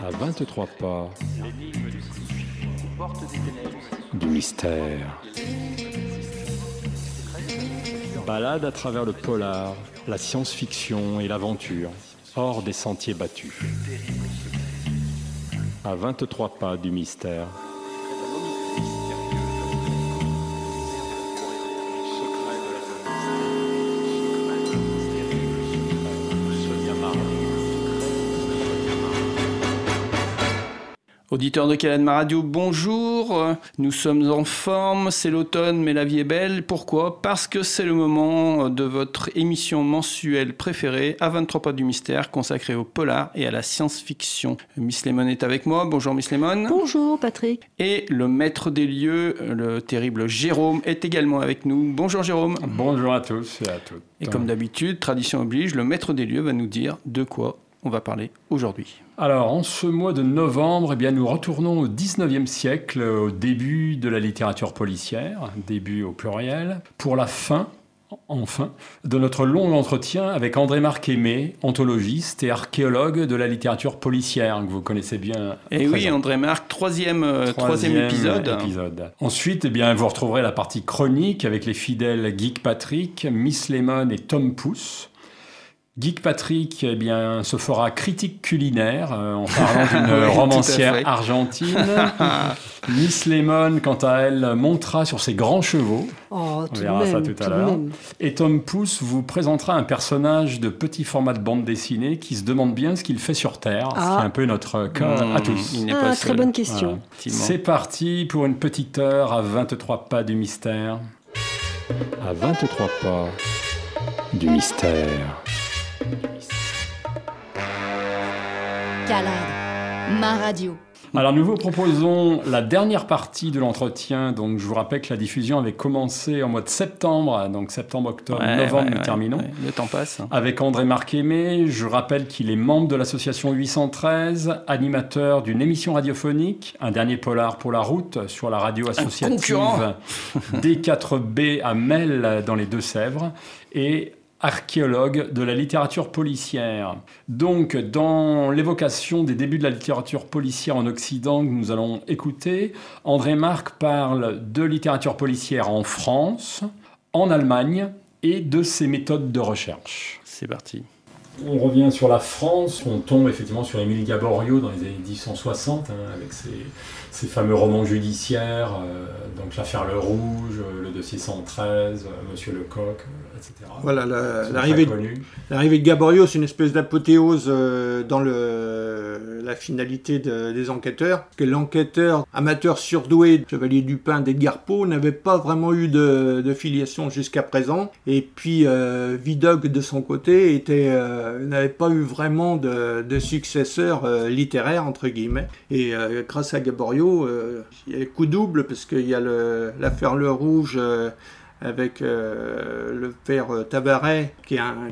À 23 pas du mystère. Balade à travers le polar, la science-fiction et l'aventure, hors des sentiers battus. À 23 pas du mystère. Auditeurs de Caladma Radio, bonjour. Nous sommes en forme, c'est l'automne, mais la vie est belle. Pourquoi ? Parce que c'est le moment de votre émission mensuelle préférée, à 23 pas du mystère, consacrée au polar et à la science-fiction. Miss Lemon est avec moi. Bonjour Miss Lemon. Bonjour Patrick. Et le maître des lieux, le terrible Jérôme, est également avec nous. Bonjour Jérôme. Bonjour à tous et à toutes. Et comme d'habitude, tradition oblige, le maître des lieux va nous dire de quoi on va parler aujourd'hui. Alors, en ce mois de novembre, eh bien, nous retournons au 19e siècle, au début de la littérature policière, début au pluriel, pour la fin, enfin, de notre long entretien avec André-Marc Aimé, ontologiste et archéologue de la littérature policière, que vous connaissez bien. Et oui, André-Marc, troisième épisode. Ensuite, eh bien, vous retrouverez la partie chronique avec les fidèles Geek Patrick, Miss Lemon et Tom Pouce. Geek Patrick eh bien, se fera critique culinaire en parlant d'une romancière argentine. Miss Lemon, quant à elle, montera sur ses grands chevaux. On verra ça tout à l'heure. Et Tom Pouce vous présentera un personnage de petit format de bande dessinée qui se demande bien ce qu'il fait sur Terre, ce qui est un peu notre cas à tous. Très bonne question. Voilà. C'est parti pour une petite heure à 23 pas du mystère. À 23 pas du mystère. Calade, ma radio. Alors nous vous proposons la dernière partie de l'entretien. Donc je vous rappelle que la diffusion avait commencé en mois de septembre, donc septembre, octobre, novembre, nous terminons. Le temps passe. Avec André-Marc Aimé. Je rappelle qu'il est membre de l'association 813, animateur d'une émission radiophonique, un dernier polar pour la route sur la radio associative D4B à Mel dans les Deux-Sèvres et archéologue de la littérature policière. Donc, dans l'évocation des débuts de la littérature policière en Occident que nous allons écouter, André-Marc parle de littérature policière en France, en Allemagne et de ses méthodes de recherche. C'est parti. On revient sur la France, on tombe effectivement sur Émile Gaboriau dans les années 1860, avec ses fameux romans judiciaires, donc l'affaire Le Rouge, le dossier 113, Monsieur Lecoq, etc. Voilà, l'arrivée de Gaboriau, c'est une espèce d'apothéose dans la finalité des enquêteurs, que l'enquêteur amateur surdoué, Chevalier Dupin d'Edgar Poe, n'avait pas vraiment eu de filiation jusqu'à présent, et puis Vidocq de son côté n'avait pas eu vraiment de successeur littéraire, entre guillemets, et grâce à Gaboriau, il y a le coup double, parce qu'il y a l'affaire Le Rouge avec le père Tabaret, qui est un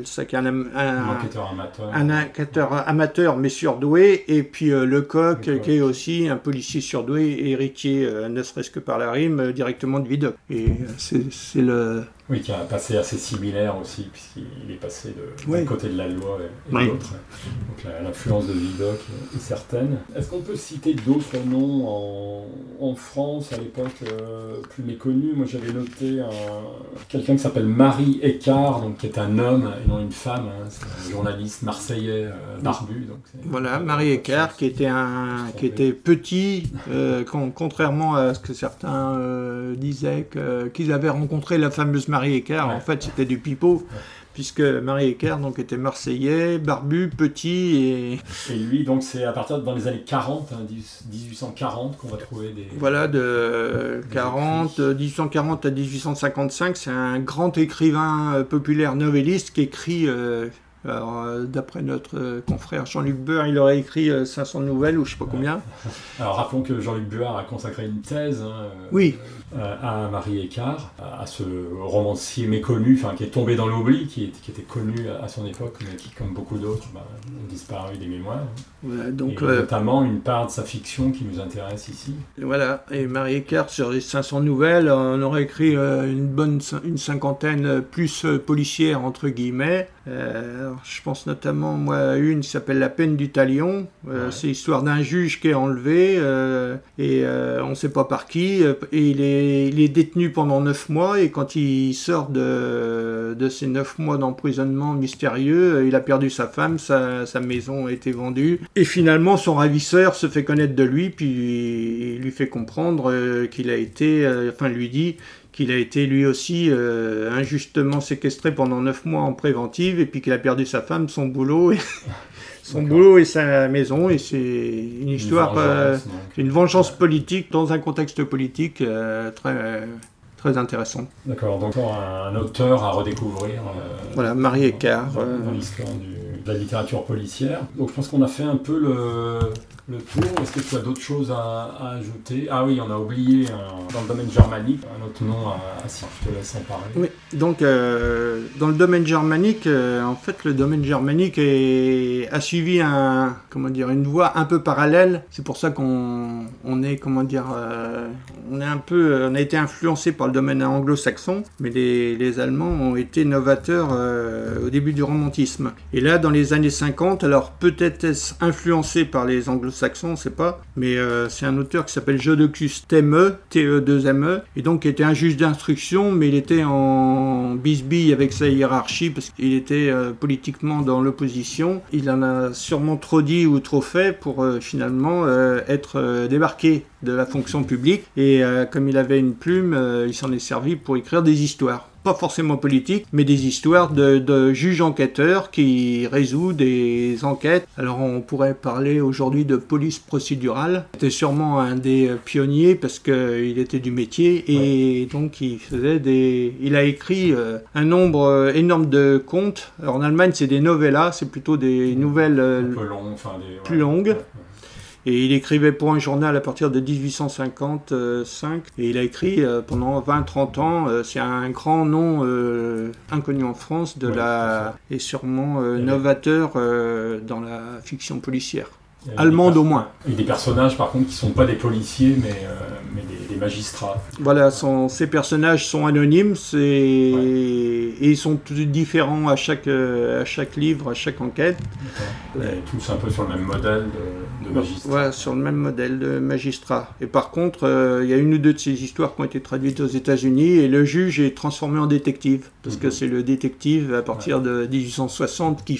enquêteur amateur, mais surdoué, et puis Lecoq, qui est aussi un policier surdoué et héritier, ne serait-ce que par la rime, directement de Vidocq. Et c'est le... Oui, qui a un passé assez similaire aussi, puisqu'il est passé d'un côté de la loi et de l'autre. Donc l'influence de Vidocq est certaine. Est-ce qu'on peut citer d'autres noms en France à l'époque plus méconnus ? Moi j'avais noté quelqu'un qui s'appelle Marie Écart, donc, qui est un homme et non une femme, c'est un journaliste marseillais barbu. Donc voilà, Marie Écart qui était petit, contrairement à ce que certains disaient qu'ils avaient rencontré la fameuse Marie Écart, en fait c'était du pipeau, puisque Marie Écart donc, était marseillais, barbu, petit et lui donc c'est à partir dans les années 40, 1840 qu'on va trouver des... Voilà, de 1840 à 1855, c'est un grand écrivain populaire novelliste qui écrit... Alors, d'après notre confrère Jean-Luc Beuer, il aurait écrit 500 nouvelles ou je ne sais pas combien. Alors rappelons que Jean-Luc Beuer a consacré une thèse à Marie Écart, à ce romancier méconnu, qui est tombé dans l'oubli, qui était connu à son époque, mais qui, comme beaucoup d'autres, ont disparu des mémoires. Voilà, donc, et notamment une part de sa fiction qui nous intéresse ici. Voilà, et Marie Écart, sur les 500 nouvelles, on aurait écrit une cinquantaine plus policières, entre guillemets. je pense notamment moi, à une qui s'appelle La peine du talion. C'est l'histoire d'un juge qui est enlevé et on ne sait pas par qui. Et il est détenu pendant 9 mois et quand il sort de ces 9 mois d'emprisonnement mystérieux, il a perdu sa femme, sa maison a été vendue. Et finalement, son ravisseur se fait connaître de lui, puis il lui fait comprendre qu'il a été, lui dit qu'il a été lui aussi injustement séquestré pendant 9 mois en préventive et puis qu'il a perdu sa femme, son boulot et sa maison, et c'est une histoire, une vengeance politique dans un contexte politique très intéressant. D'accord, donc un auteur à redécouvrir. Voilà, Marie Écart. Dans l'histoire de la littérature policière. Donc je pense qu'on a fait un peu le tour. Est-ce que tu as d'autres choses à ajouter? Ah oui, on a oublié dans le domaine germanique, un autre nom si je te laisse en parler. Oui, donc dans le domaine germanique, en fait le domaine germanique a suivi une voie un peu parallèle. C'est pour ça qu'on a été influencé par le domaine anglo-saxon, mais les Allemands ont été novateurs au début du romantisme. Et là, dans les années 50, alors peut-être est-ce influencé par les anglo-saxons, on ne sait pas, mais c'est un auteur qui s'appelle Jodocus Theme, T-E-2-M-E, et donc qui était un juge d'instruction, mais il était en bisbille avec sa hiérarchie, parce qu'il était politiquement dans l'opposition. Il en a sûrement trop dit ou trop fait pour finalement être débarqué de la fonction publique, et comme il avait une plume, il s'en est servi pour écrire des histoires. Pas forcément politiques, mais des histoires de juges enquêteurs qui résout des enquêtes. Alors on pourrait parler aujourd'hui de police procédurale. C'était sûrement un des pionniers parce qu'il était du métier et donc il a écrit un nombre énorme de contes. Alors en Allemagne c'est des novellas, c'est plutôt des nouvelles un peu plus longues. Et il écrivait pour un journal à partir de 1855. Et il a écrit pendant 20-30 ans. C'est un grand nom inconnu en France et sûrement novateur dans la fiction policière. Allemande au moins. Et des personnages par contre qui ne sont pas des policiers mais des magistrats. Voilà, ces personnages sont anonymes et ils sont tous différents à chaque livre, à chaque enquête. Et tous un peu sur le même modèle de magistrat. Voilà, sur le même modèle de magistrat. Et par contre, il y a une ou deux de ces histoires qui ont été traduites aux États-Unis et le juge est transformé en détective. Parce que c'est le détective à partir de 1860 qui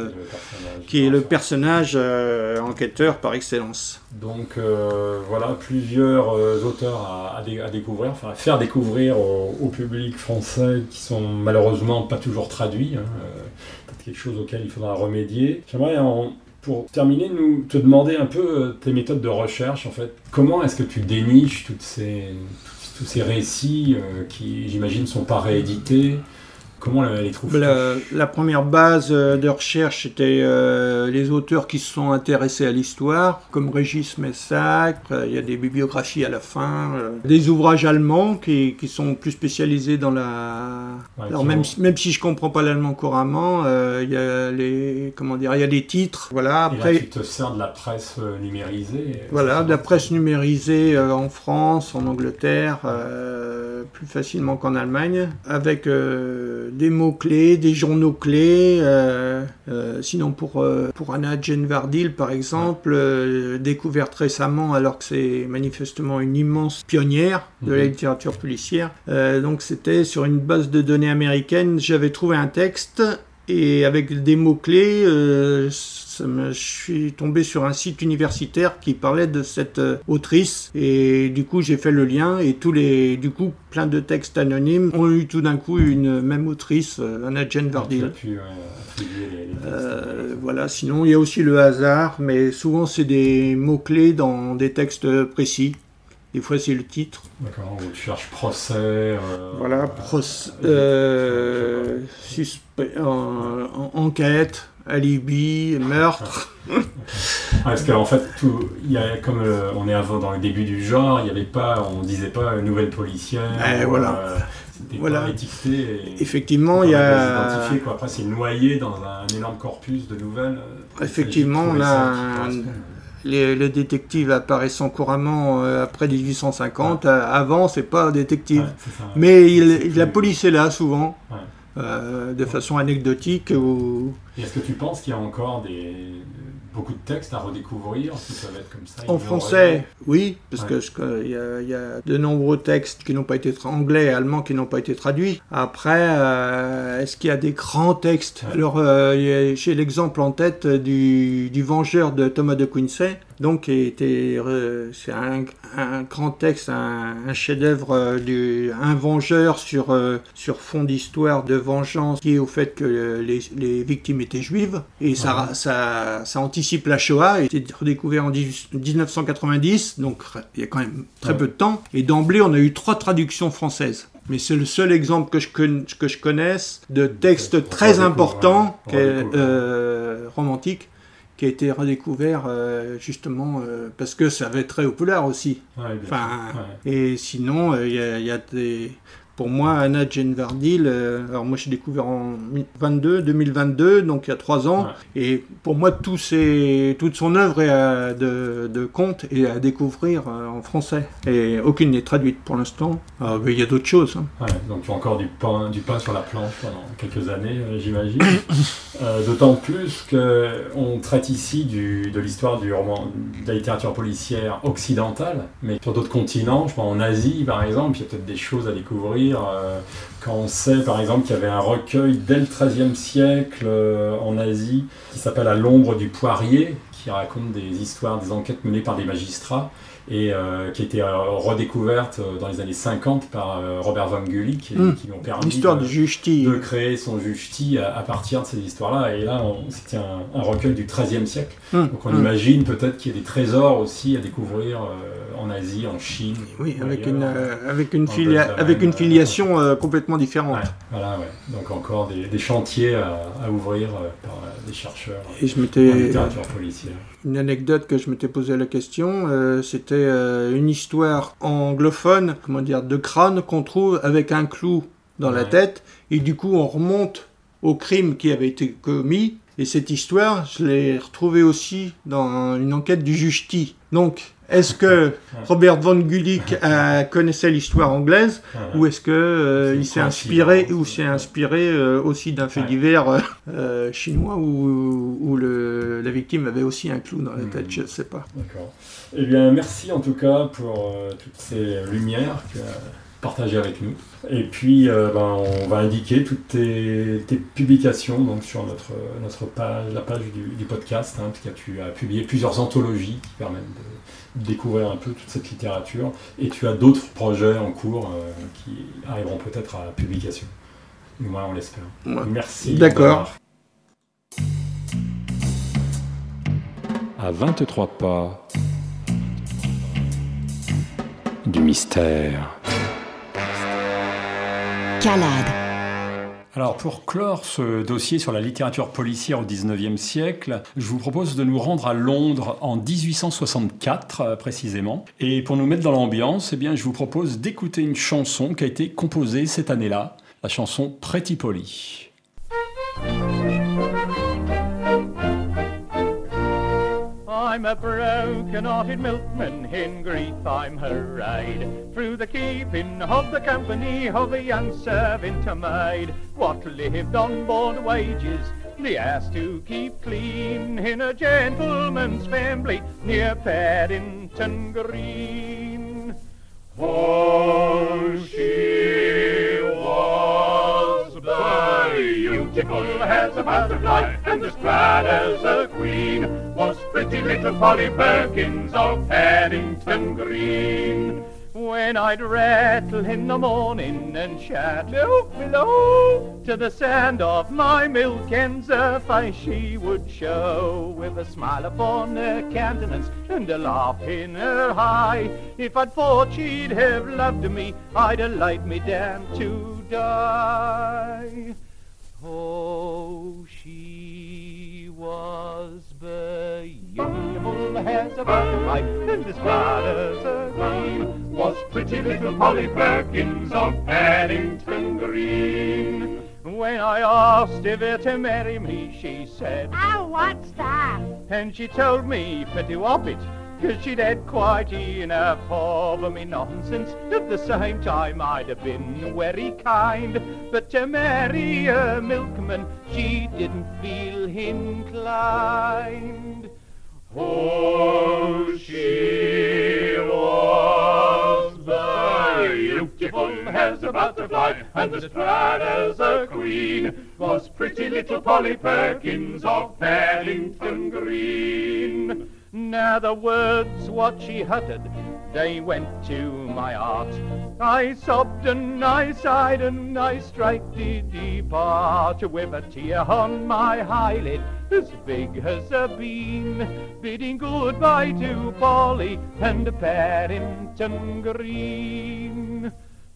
est le personnage enquêteur par excellence. Donc voilà, plusieurs auteurs à découvrir, enfin à faire découvrir au public français qui sont malheureusement pas toujours traduits. Peut-être quelque chose auquel il faudra remédier. J'aimerais, pour terminer, te demander un peu tes méthodes de recherche. En fait, comment est-ce que tu déniches tous ces récits qui, j'imagine, ne sont pas réédités? Comment les trouves-tu? La première base de recherche, c'était les auteurs qui se sont intéressés à l'histoire, comme Régis Messac. Il y a des bibliographies à la fin, des ouvrages allemands qui sont plus spécialisés dans alors même si je comprends pas l'allemand couramment, il y a il y a des titres. Voilà. Après, et là, tu te sers de la presse numérisée. Voilà, de la presse numérisée en France, en Angleterre, plus facilement qu'en Allemagne, avec des mots-clés, des journaux clés. Sinon pour Anna Jane Vardil, par exemple, découverte récemment, alors que c'est manifestement une immense pionnière de la littérature policière. Donc c'était sur une base de données américaine, j'avais trouvé un texte, et avec des mots-clés, je suis tombé sur un site universitaire qui parlait de cette autrice, et du coup j'ai fait le lien, et plein de textes anonymes ont eu tout d'un coup une même autrice, Anna Jane Vardil. Voilà, sinon il y a aussi le hasard, mais souvent c'est des mots-clés dans des textes précis. Des fois, c'est le titre. D'accord, où tu cherches procès. Voilà, enquête, alibi, meurtre. Parce qu'en fait, comme on est dans le début du genre, on disait pas nouvelle policière. Voilà. C'était pas étiqueté. Effectivement, il y a. Identifié, quoi. Après, c'est noyé dans un énorme corpus de nouvelles. Effectivement, on a les détectives apparaissant couramment après 1850. Avant, c'est pas détective. C'est ça, mais la police est là souvent, de façon anecdotique. Est-ce que tu penses qu'il y a encore beaucoup de textes à redécouvrir qui peuvent être comme ça? En français, oui, parce que il y a de nombreux textes qui n'ont pas été anglais et allemands qui n'ont pas été traduits. Après, est-ce qu'il y a des grands textes? Alors, j'ai l'exemple en tête du Vengeur de Thomas de Quincey. Donc, c'est un grand texte, un chef-d'œuvre un vengeur sur fond d'histoire de vengeance lié au fait que les victimes étaient juives. Et ça anticipe la Shoah, a été redécouvert en 1990, donc il y a quand même très peu de temps. Et d'emblée, on a eu 3 traductions françaises. Mais c'est le seul exemple que je connaisse de texte très important, romantique, qui a été redécouvert justement parce que ça avait trait au polar aussi. Et sinon, il y a des... Pour moi, Anna Jane Verdil, alors moi j'ai découvert en 2022, donc il y a 3 ans, et pour moi toute son œuvre est de conte est à découvrir en français, et aucune n'est traduite pour l'instant. Mais il y a d'autres choses. Donc tu as encore du pain sur la planche pendant quelques années, j'imagine. D'autant plus qu'on traite ici de l'histoire du roman, de la littérature policière occidentale, mais sur d'autres continents, je pense en Asie par exemple, il y a peut-être des choses à découvrir. Quand on sait par exemple qu'il y avait un recueil dès le XIIIe siècle en Asie qui s'appelle À l'ombre du poirier, qui raconte des histoires, des enquêtes menées par des magistrats et qui a été redécouverte dans les années 50 par Robert von Gulik qui lui ont permis de créer son Juchti à partir de ces histoires-là. Et là, c'était un recueil du XIIIe siècle. Donc on imagine peut-être qu'il y a des trésors aussi à découvrir en Asie, en Chine. Oui, avec une filiation complètement différente. Voilà. Donc encore des chantiers à ouvrir par des chercheurs en littérature policière. Une anecdote que je m'étais posé la question, c'était une histoire anglophone, de crâne qu'on trouve avec un clou dans la tête, et du coup on remonte au crime qui avait été commis, et cette histoire, je l'ai retrouvée aussi dans une enquête du Juchti. Donc, est-ce que Robert von Gulik connaissait l'histoire anglaise, ou est-ce que il s'est inspiré aussi d'un fait divers chinois où la victime avait aussi un clou dans la tête, je ne sais pas. D'accord. Eh bien, merci en tout cas pour toutes ces lumières que tu as partagées avec nous. Et puis, on va indiquer toutes tes publications donc, sur notre page, la page du podcast, parce que tu as publié plusieurs anthologies qui permettent de découvrir un peu toute cette littérature, et tu as d'autres projets en cours qui arriveront peut-être à publication. Du moins, on l'espère. Merci. D'accord. À 23 pas du mystère. Calade. Alors pour clore ce dossier sur la littérature policière au XIXe siècle, je vous propose de nous rendre à Londres en 1864 précisément. Et pour nous mettre dans l'ambiance, je vous propose d'écouter une chanson qui a été composée cette année-là, la chanson Pretty Polly. I'm a broken-hearted milkman, in grief I'm hurried through the keeping of the company of a young servant maid, what lived on board wages, the ass to keep clean, in a gentleman's family near Paddington Green. Oh, she was beautiful as a butterfly and as glad as a queen, was pretty little Polly Perkins of Paddington Green. When I'd rattle in the morning and shout, "Milk below," to the sound of my milk ends, her face she would show, with a smile upon her countenance and a laugh in her eye. If I'd thought she'd have loved me, I'd have laid me down to die. Oh, she was beautiful as a butterfly and as glad as a queen, was pretty little Polly Perkins of Paddington Green. When I asked her to marry me, she said, "Oh, what's that?" And she told me, pretty whoppit, 'cause she'd had quite enough of me nonsense. At the same time I'd have been very kind, but to marry a milkman she didn't feel inclined. Oh, she was beautiful as a butterfly and as proud as a queen, was pretty little Polly Perkins of Paddington Green. Now the words what she uttered, they went to my heart. I sobbed and I sighed and I straight did depart, with a tear on my eyelid as big as a bean, bidding goodbye to Polly and Paddington Green.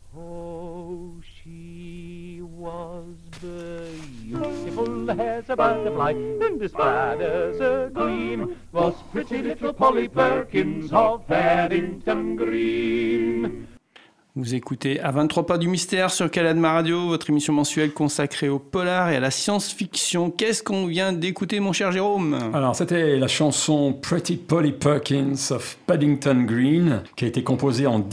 Oh, she was beautiful as a butterfly and as proud as a queen, was pretty little Polly Perkins of Paddington Green. Vous écoutez À 23 pas du mystère sur Caladma Radio, votre émission mensuelle consacrée au polar et à la science-fiction. Qu'est-ce qu'on vient d'écouter, mon cher Jérôme ? Alors, c'était la chanson Pretty Polly Perkins of Paddington Green, qui a été composée en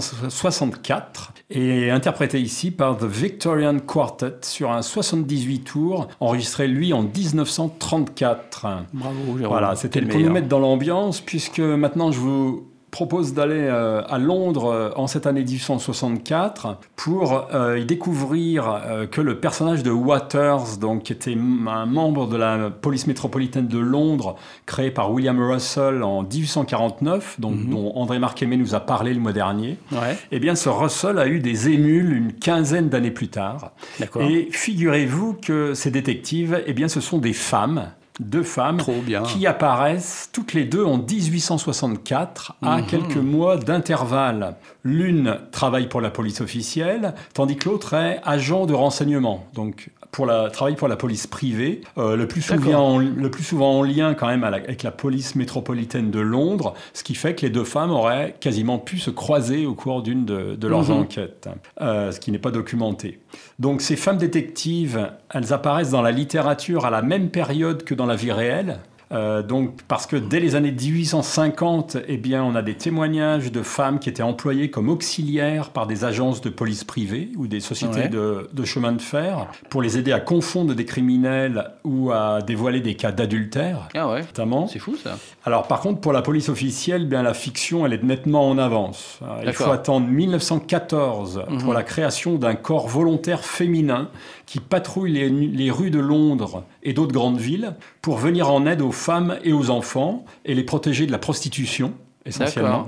1864 et interprétée ici par The Victorian Quartet sur un 78 tours, enregistré lui en 1934. Bravo, Jérôme. Voilà, c'était pour nous mettre dans l'ambiance, puisque maintenant je vous propose d'aller à Londres en cette année 1864 pour y découvrir que le personnage de Waters, donc, qui était un membre de la police métropolitaine de Londres, créé par William Russell en 1849, dont André Marc-Aimé nous a parlé le mois dernier, eh bien, ce Russell a eu des émules une quinzaine d'années plus tard. D'accord. Et figurez-vous que ces détectives, eh bien, ce sont des femmes. Deux femmes qui apparaissent toutes les deux en 1864 à quelques mois d'intervalle. L'une travaille pour la police officielle, tandis que l'autre est agent de renseignement. Donc, travaille pour la police privée, le plus souvent en lien quand même avec la police métropolitaine de Londres, ce qui fait que les deux femmes auraient quasiment pu se croiser au cours d'une de leurs enquêtes, ce qui n'est pas documenté. Donc ces femmes détectives, elles apparaissent dans la littérature à la même période que dans la vie réelle. Donc, parce que dès les années 1850, eh bien, on a des témoignages de femmes qui étaient employées comme auxiliaires par des agences de police privées ou des sociétés de chemin de fer pour les aider à confondre des criminels ou à dévoiler des cas d'adultère, notamment. C'est fou, ça. Alors, par contre, pour la police officielle, bien, la fiction, elle est nettement en avance. Il faut attendre 1914 pour la création d'un corps volontaire féminin qui patrouille les rues de Londres et d'autres grandes villes pour venir en aide aux femmes et aux enfants et les protéger de la prostitution, essentiellement.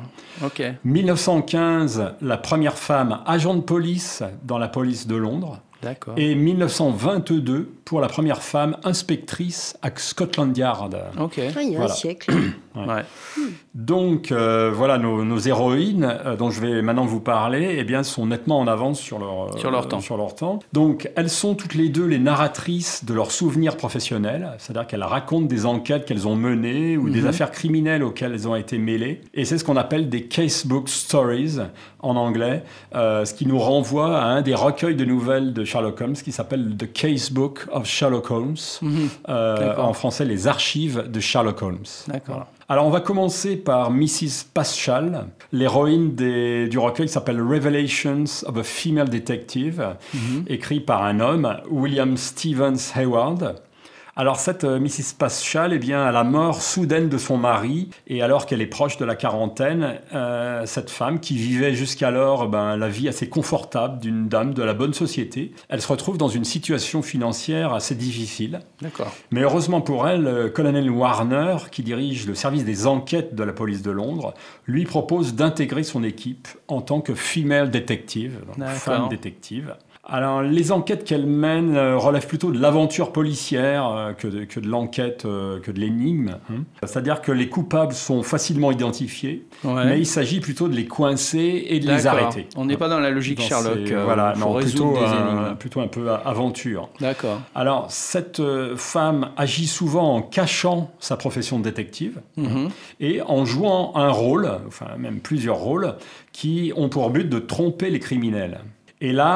1915, la première femme agent de police dans la police de Londres. D'accord. Et 1922, pour la première femme inspectrice à Scotland Yard. Il y a un siècle. Donc, voilà, nos héroïnes, dont je vais maintenant vous parler, eh bien, sont nettement en avance sur leur temps. Donc, elles sont toutes les deux les narratrices de leurs souvenirs professionnels, c'est-à-dire qu'elles racontent des enquêtes qu'elles ont menées ou des affaires criminelles auxquelles elles ont été mêlées. Et c'est ce qu'on appelle des casebook stories en anglais, ce qui nous renvoie à un des recueils de nouvelles de Sherlock Holmes qui s'appelle The Casebook of Sherlock Holmes, en français les archives de Sherlock Holmes. D'accord. Voilà. Alors on va commencer par Mrs. Paschal, l'héroïne du recueil qui s'appelle Revelations of a Female Detective, écrit par un homme, William Stevens Hayward. Alors cette Mrs. Paschal, eh bien, à la mort soudaine de son mari, et alors qu'elle est proche de la quarantaine, cette femme qui vivait jusqu'alors la vie assez confortable d'une dame de la bonne société, elle se retrouve dans une situation financière assez difficile. D'accord. Mais heureusement pour elle, le colonel Warner, qui dirige le service des enquêtes de la police de Londres, lui propose d'intégrer son équipe en tant que female detective, donc femme détective. Alors, les enquêtes qu'elle mène relèvent plutôt de l'aventure policière que de l'enquête, que de l'énigme. C'est-à-dire que les coupables sont facilement identifiés, mais il s'agit plutôt de les coincer et de les arrêter. On n'est pas dans la logique Sherlock. Voilà, non, plutôt un peu aventure. D'accord. Alors, cette femme agit souvent en cachant sa profession de détective et en jouant un rôle, enfin même plusieurs rôles, qui ont pour but de tromper les criminels. Et là,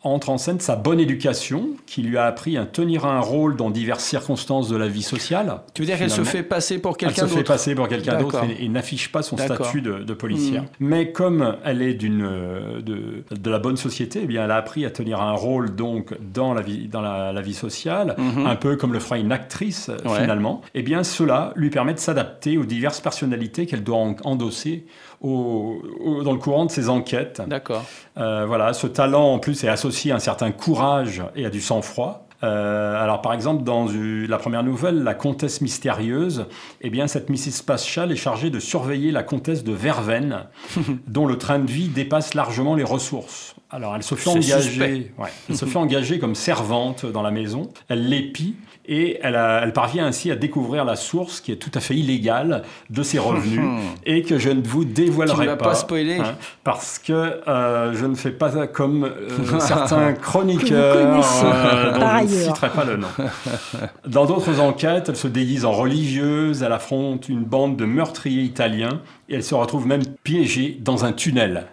entre en scène sa bonne éducation, qui lui a appris à tenir un rôle dans diverses circonstances de la vie sociale. Tu veux dire qu'elle se fait passer pour quelqu'un d'autre ? Elle se fait passer pour quelqu'un d'autre et n'affiche pas son statut de policière. Mais comme elle est de la bonne société, eh bien, elle a appris à tenir un rôle donc dans la vie sociale, un peu comme le ferait une actrice finalement. Eh bien, cela lui permet de s'adapter aux diverses personnalités qu'elle doit endosser dans le courant de ses enquêtes. D'accord. Voilà, ce talent en plus est associé à un certain courage et à du sang-froid. Alors par exemple dans la première nouvelle, La Comtesse Mystérieuse, eh bien cette Mrs. Paschal est chargée de surveiller la comtesse de Verveine, dont le train de vie dépasse largement les ressources. Alors elle se fait engager comme servante dans la maison, elle l'épie et elle parvient ainsi à découvrir la source qui est tout à fait illégale de ses revenus et que je ne vous dévoilerai pas. Tu ne vas pas spoiler. Parce que je ne fais pas comme certains chroniqueurs dont je ne citerai pas le nom. Dans d'autres enquêtes, elle se déguise en religieuse, elle affronte une bande de meurtriers italiens et elle se retrouve même piégée dans un tunnel.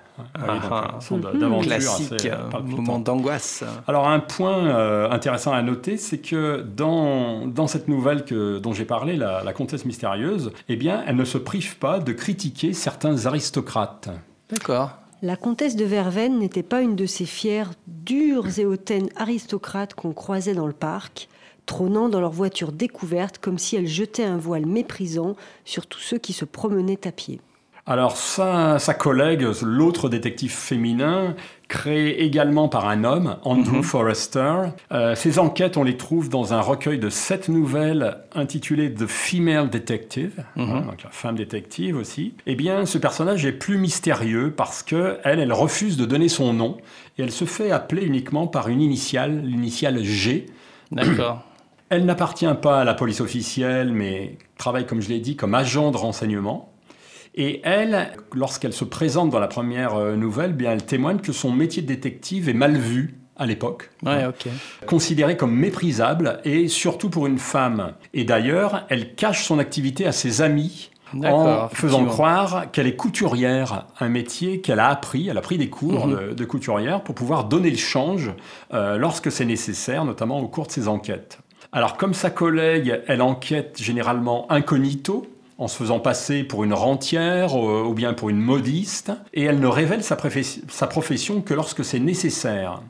Classique, moment d'angoisse. Alors un point intéressant à noter, c'est que dans cette nouvelle dont j'ai parlé, la Comtesse Mystérieuse, eh bien, elle ne se prive pas de critiquer certains aristocrates. D'accord. La comtesse de Verveine n'était pas une de ces fières, dures et hautaines aristocrates qu'on croisait dans le parc, trônant dans leur voiture découverte comme si elle jetait un voile méprisant sur tous ceux qui se promenaient à pied. Alors sa collègue, l'autre détective féminin, créé également par un homme, Andrew Forrester. Ces enquêtes, on les trouve dans un recueil de 7 nouvelles intitulé The Female Detective, donc la femme détective aussi. Eh bien, ce personnage est plus mystérieux parce qu'elle refuse de donner son nom et elle se fait appeler uniquement par l'initiale G. D'accord. Elle n'appartient pas à la police officielle, mais travaille, comme je l'ai dit, comme agent de renseignement. Et elle, lorsqu'elle se présente dans la première nouvelle, bien, elle témoigne que son métier de détective est mal vu à l'époque, considéré comme méprisable, et surtout pour une femme. Et d'ailleurs, elle cache son activité à ses amis en faisant croire qu'elle est couturière, un métier qu'elle a appris. Elle a pris des cours de couturière pour pouvoir donner le change lorsque c'est nécessaire, notamment au cours de ses enquêtes. Alors, comme sa collègue, elle enquête généralement incognito, en se faisant passer pour une rentière ou bien pour une modiste, et elle ne révèle sa profession que lorsque c'est nécessaire.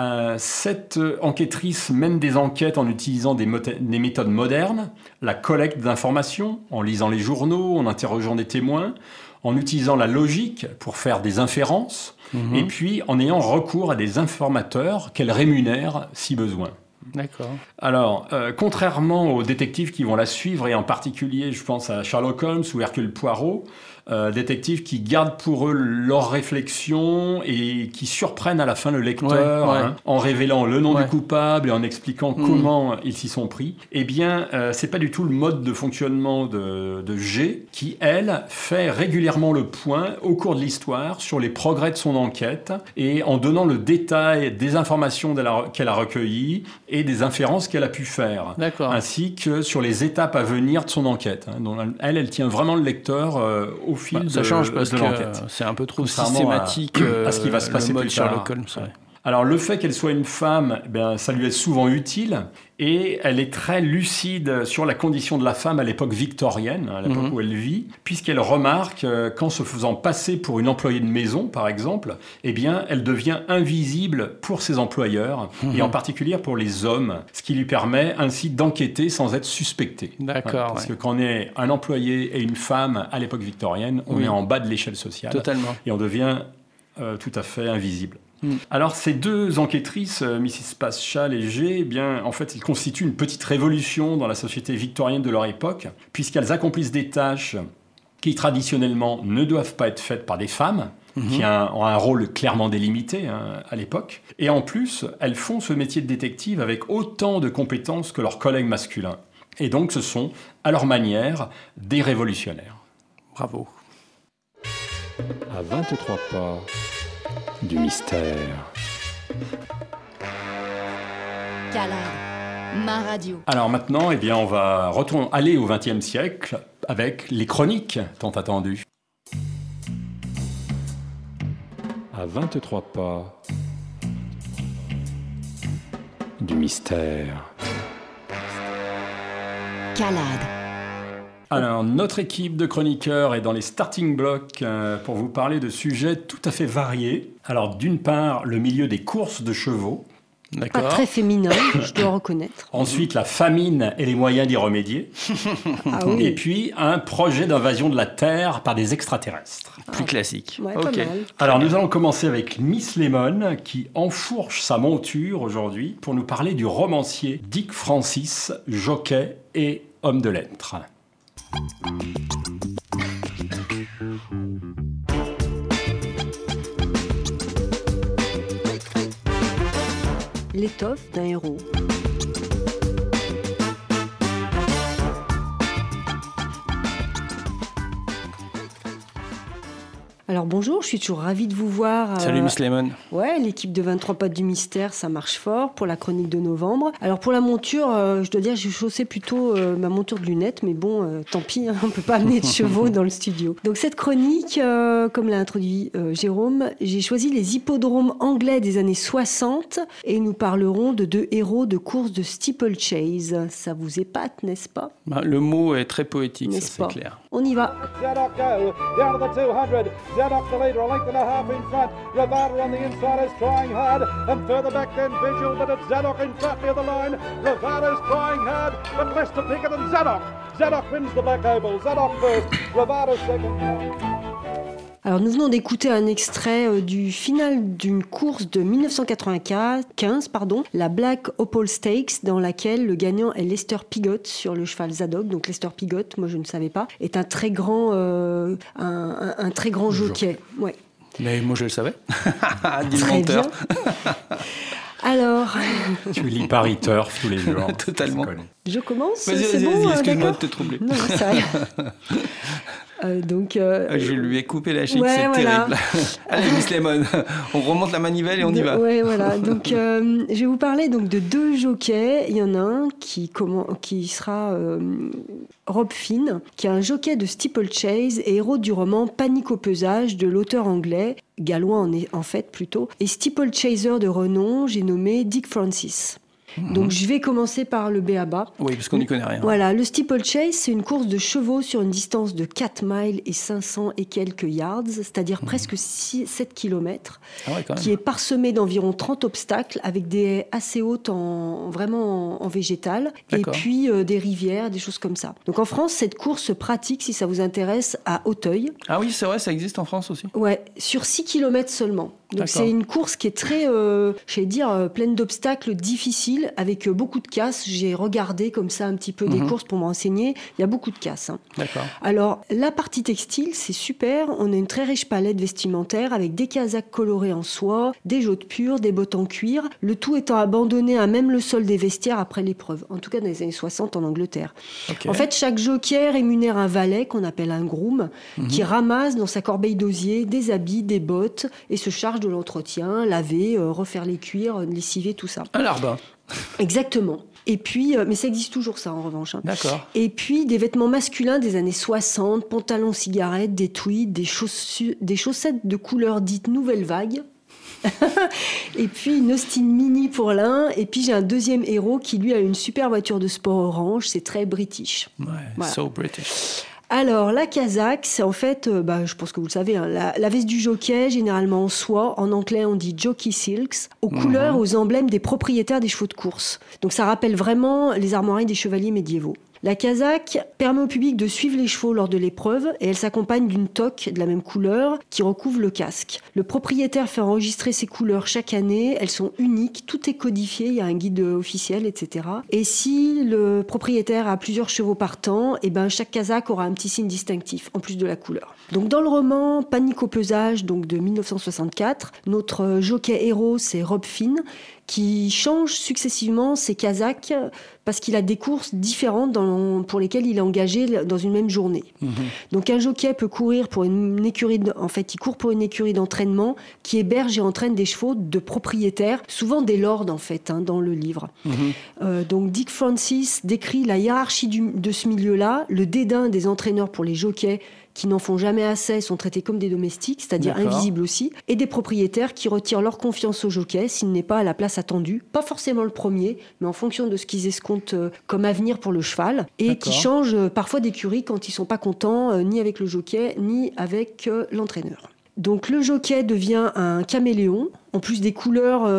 Cette enquêtrice mène des enquêtes en utilisant des méthodes modernes, la collecte d'informations, en lisant les journaux, en interrogeant des témoins, en utilisant la logique pour faire des inférences, et puis en ayant recours à des informateurs qu'elle rémunère si besoin. D'accord. Alors, contrairement aux détectives qui vont la suivre, et en particulier, je pense à Sherlock Holmes ou Hercule Poirot, détectives qui gardent pour eux leurs réflexions et qui surprennent à la fin le lecteur en révélant le nom du coupable et en expliquant comment ils s'y sont pris. Eh bien, c'est pas du tout le mode de fonctionnement de G qui, elle, fait régulièrement le point au cours de l'histoire sur les progrès de son enquête et en donnant le détail des informations qu'elle a recueillies et des inférences qu'elle a pu faire, ainsi que sur les étapes à venir de son enquête. Donc, elle tient vraiment le lecteur au fil de l'enquête. C'est un peu trop systématique à ce qui va se passer plus tard. Sherlock Holmes. Alors le fait qu'elle soit une femme, ça lui est souvent utile et elle est très lucide sur la condition de la femme à l'époque victorienne, à l'époque où elle vit, puisqu'elle remarque qu'en se faisant passer pour une employée de maison, par exemple, eh bien, elle devient invisible pour ses employeurs et en particulier pour les hommes, ce qui lui permet ainsi d'enquêter sans être suspecté. D'accord. Parce que quand on est un employé et une femme à l'époque victorienne, on est en bas de l'échelle sociale. Totalement. Et on devient tout à fait invisible. Alors, ces deux enquêtrices, Mrs. Paschal et G, eh bien, en fait, ils constituent une petite révolution dans la société victorienne de leur époque, puisqu'elles accomplissent des tâches qui, traditionnellement, ne doivent pas être faites par des femmes, qui ont un rôle clairement délimité à l'époque. Et en plus, elles font ce métier de détective avec autant de compétences que leurs collègues masculins. Et donc, ce sont, à leur manière, des révolutionnaires. Bravo. À 23 pas du mystère. Calade, ma radio. Alors maintenant, eh bien, on va aller au XXe siècle avec les chroniques tant attendues. À 23 pas du mystère. Calade. Alors, notre équipe de chroniqueurs est dans les starting blocks pour vous parler de sujets tout à fait variés. Alors, d'une part, le milieu des courses de chevaux. D'accord. Pas très féminin, je dois reconnaître. Ensuite, la famine et les moyens d'y remédier. Ah oui. Et puis, un projet d'invasion de la Terre par des extraterrestres. Plus classique. Ouais, Ok. pas mal. Alors, nous allons commencer avec Miss Lemon, qui enfourche sa monture aujourd'hui pour nous parler du romancier Dick Francis, jockey et homme de lettres. L'étoffe d'un héros. Alors bonjour, je suis toujours ravie de vous voir. Salut Miss Lemon. Ouais, l'équipe de 23 pattes du mystère, ça marche fort pour la chronique de novembre. Alors pour la monture, je dois dire, j'ai chaussé plutôt ma monture de lunettes, mais bon, tant pis, hein, on peut pas amener de chevaux dans le studio. Donc cette chronique, comme l'a introduit Jérôme, j'ai choisi les hippodromes anglais des années 60 et nous parlerons de 2 héros de course de steeplechase. Ça vous épate, n'est-ce pas ? Bah, le mot est très poétique, N'est-ce ça pas ? c'est clair. On y va. Zadok go, down to the 200. Zadok the leader, a length and a half in front. Ravada on the inside is trying hard. And further back then Vigil, but it's Zadok in front near the line. Ravada's trying hard, but less to bigger than Zadok. Zadok wins the Black Oval. Zadok first, Ravada second. Alors nous venons d'écouter un extrait du final d'une course de 1995, la Black Opal Stakes, dans laquelle le gagnant est Lester Piggott sur le cheval Zadok. Donc Lester Piggott, moi je ne savais pas, est un très grand jockey. Ouais. Mais moi je le savais. Dis le Très menteur. bien. Alors, Tu lis Paris Turf tous les jours. Totalement. Ça colle. je commence. Vas-y, c'est vas-y, bon, vas-y, excuse-moi d'accord de te troubler. Non, ça rien. Je lui ai coupé la chic, Ouais, c'est voilà. terrible. Allez, Miss Lemon, on remonte la manivelle et on y va. Ouais, voilà. Donc, je vais vous parler donc de 2 jockeys. Il y en a un qui sera Rob Finn, qui est un jockey de steeplechase et héros du roman Panique au pesage de l'auteur anglais, gallois en fait plutôt, et steeplechaser de renom, j'ai nommé Dick Francis. Donc je vais commencer par le b.a.-ba. Oui, parce qu'on n'y connaît rien. Voilà, le steeplechase, c'est une course de chevaux sur une distance de 4 miles et 500 et quelques yards, c'est-à-dire presque 7 km, Ah ouais, quand même. qui est parsemé d'environ 30 obstacles avec des haies assez hautes vraiment en végétal, et D'accord. puis des rivières, des choses comme ça. Donc en France, cette course se pratique, si ça vous intéresse, à Auteuil. Ah oui, c'est vrai, ça existe en France aussi. Ouais, sur 6 km seulement. Donc D'accord. c'est une course qui est très, pleine d'obstacles difficiles, avec beaucoup de casses. J'ai regardé comme ça un petit peu des courses pour me renseigner. Il y a beaucoup de casses. Hein. D'accord. Alors, la partie textile, c'est super. On a une très riche palette vestimentaire avec des casaques colorées en soie, des jottes pures, des bottes en cuir. Le tout étant abandonné à même le sol des vestiaires après l'épreuve. En tout cas, dans les années 60 en Angleterre. Okay. En fait, chaque jockey rémunère un valet qu'on appelle un groom qui ramasse dans sa corbeille d'osier des habits, des bottes et se charge de l'entretien, laver, refaire les cuirs, lessiver, tout ça. Un larbin. Exactement. Et puis, mais ça existe toujours ça en revanche. Hein. D'accord. Et puis des vêtements masculins des années 60, pantalons cigarettes, des tweeds, des chaussettes de couleur dite nouvelle vague. Et puis une Austin Mini pour l'un. Et puis j'ai un deuxième héros qui lui a une super voiture de sport orange. C'est très british. Ouais, Voilà. so British. Alors, la casaque, c'est en fait, je pense que vous le savez, hein, la veste du jockey, généralement en soie. En anglais, on dit jockey silks, aux couleurs, aux emblèmes des propriétaires des chevaux de course. Donc, ça rappelle vraiment les armoiries des chevaliers médiévaux. La casaque permet au public de suivre les chevaux lors de l'épreuve et elle s'accompagne d'une toque de la même couleur qui recouvre le casque. Le propriétaire fait enregistrer ces couleurs chaque année, elles sont uniques, tout est codifié, il y a un guide officiel, etc. Et si le propriétaire a plusieurs chevaux partants, chaque casaque aura un petit signe distinctif, en plus de la couleur. Donc dans le roman Panique au pesage, donc de 1964, notre jockey héros, c'est Rob Finn, qui change successivement ses casaques parce qu'il a des courses différentes pour lesquelles il est engagé dans une même journée. Donc un jockey peut courir pour une écurie, il court pour une écurie d'entraînement qui héberge et entraîne des chevaux de propriétaires, souvent des lords dans le livre. Donc Dick Francis décrit la hiérarchie de ce milieu-là, le dédain des entraîneurs pour les jockeys qui n'en font jamais assez, sont traités comme des domestiques, c'est-à-dire invisibles aussi, et des propriétaires qui retirent leur confiance au jockey s'il n'est pas à la place attendue, pas forcément le premier, mais en fonction de ce qu'ils escomptent comme avenir pour le cheval, et qui changent parfois d'écurie quand ils sont pas contents, ni avec le jockey, ni avec l'entraîneur. Donc le jockey devient un caméléon, en plus des couleurs